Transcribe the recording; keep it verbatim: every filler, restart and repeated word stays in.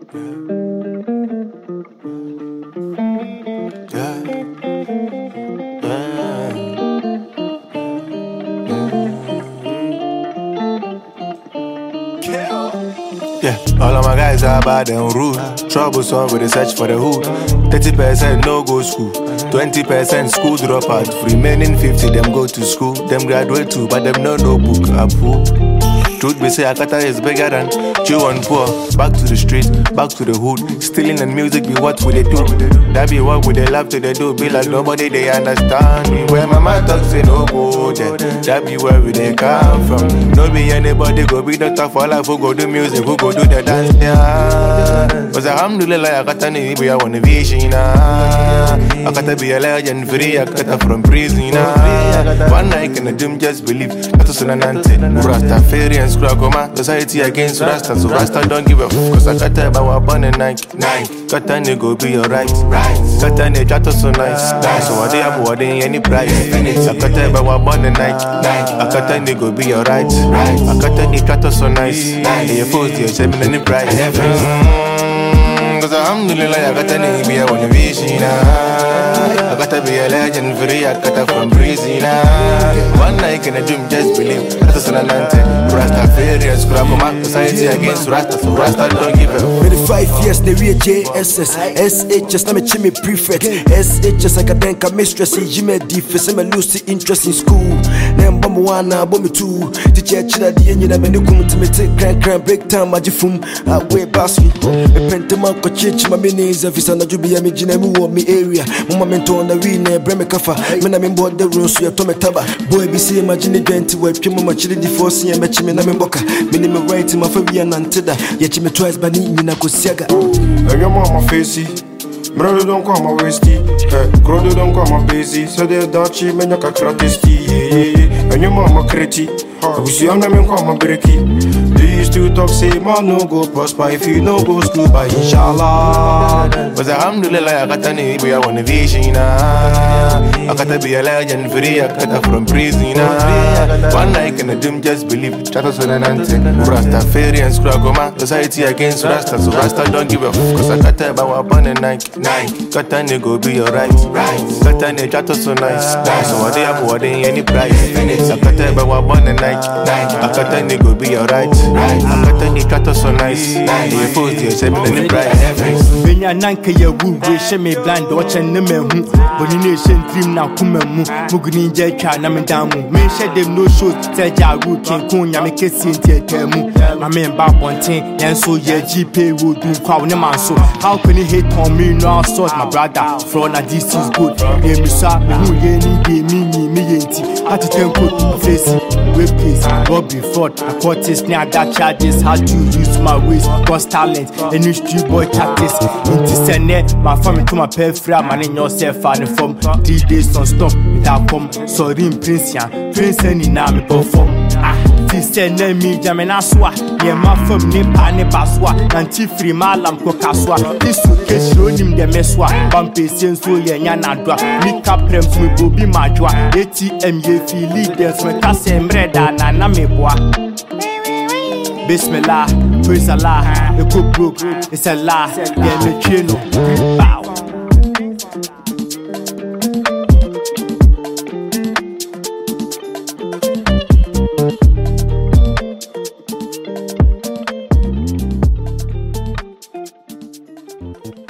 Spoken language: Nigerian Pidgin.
Yeah, all of my guys are bad and rude. Troublesome with the search for the hood. thirty percent no go school, twenty percent school dropout. Remaining fifty them go to school. Them graduate too, but them no no book. Apple. Truth be say, Akata is bigger than Joe and poor. Back to the streets, back to the hood. Stealing and music be what would they do? That be what would they love to they do? Be like nobody they understand me. Where my mama talks say no go there. That be where we they come from. No be anybody go be doctor for life. Who go do music? Who go do the dance? Yeah. Cause alhamdulillah, Akata ni be a one vision. Akata be a legend free. Akata from prison. One night in the gym, just believe. That's a sonanante. Rastafarians. Society against Rasta, so Rasta don't give a f**k. Cause I got that about one and nine, nine. Got that nigga be alright, right. Got that nigga chatter so nice, nice. So I dey have what they any price. I got that about one and nine, nine. I got that nigga be alright, right. I got that nigga chatter so nice, nice. And your foes, you're shaming any price. Mm-hmm. Cause alhamdulillah, I got that nigga be a one vision. I gotta be a legend free, I gotta from prison. One night in a dream, just believe. That's a sonanante. Rastafarians, grab a man, society against Rasta, so Rasta don't give up. twenty-five years, they real J S S. S H S, I'm a chimney prefect. S H S, I got then come mistress. Jimmy defense, I'm a lose the interest in school. Then bomb one, bomb two. The church, the end, you never come to me, take crank, crank, break time, magifum. I way basket. A pentama, coach, my minis, if it's an Ajubi, I'm a Jinemu, me area. Mama mentor on the arena, Breme Kafa. When I'm in board the room, so you're Tometaba. Boy, be see, imagine again to where Pima Chili forcing and matching in Amboka. Minimum right in my Fabian Antida. Yet you me twice by Nina Kosiaga. And your mama facey. Brother don't come my wasty. Crowd don't come my busy. So they're Dutchy, men your cacratesty. And your mama critty. We see on them come my breaky. They used to talk, say, man, no go prosper if you no go school by inshallah. Cause alhamdulillah, I got a nigga be a one vision. I gotta be a legend free, I gotta from prison. One night in the gym, just believe. Chatos on an ante. Rastafarians, Kragoma. Society against Rasta, so Rasta don't give a f. Cause I got a bow upon a night. Nine. Got a nigga be alright. Got a nigga chatos so nice. So what they have, what they any price. I got a bow upon a night. I got a nigga be alright. I got a nigga chatos so nice. You force you, say me any price. When you're nanka, you will shame me blind, watch and name. But in nation, dream now, come and Mugni Jaka, Namidamu. Men shed them no shows, tell Jaru, King Kunya, make a scene, tell my man back one thing, and so your G P would do crown a man. So, how can you hate on me? No, I saw my brother. Frona, this is good. They miss up, who any me, me, me, how to tell good face, whip case, Bobby Ford, a quarters near that charges. How to use my ways, cause talent, and you street boy tactics. Into Senate, my family to my pay free, man, in yourself, and from three days on stop without come. Sorry, Prince, Prince, and in army perform. Ah, send me, Jamina Swa, near my firm name, Pane Baswa, and Tifri Malam Kokaswa. This suitcase showed him the Meswa, Bumpy Sensu Yanadra, Nika Prems with Bobby Majwa, A T M Yefi leaders, when Kassem Reda, Nana Meboa. Bismillah, praise Allah, the cook broke, it's a lie, get the chino, bow. Thank you.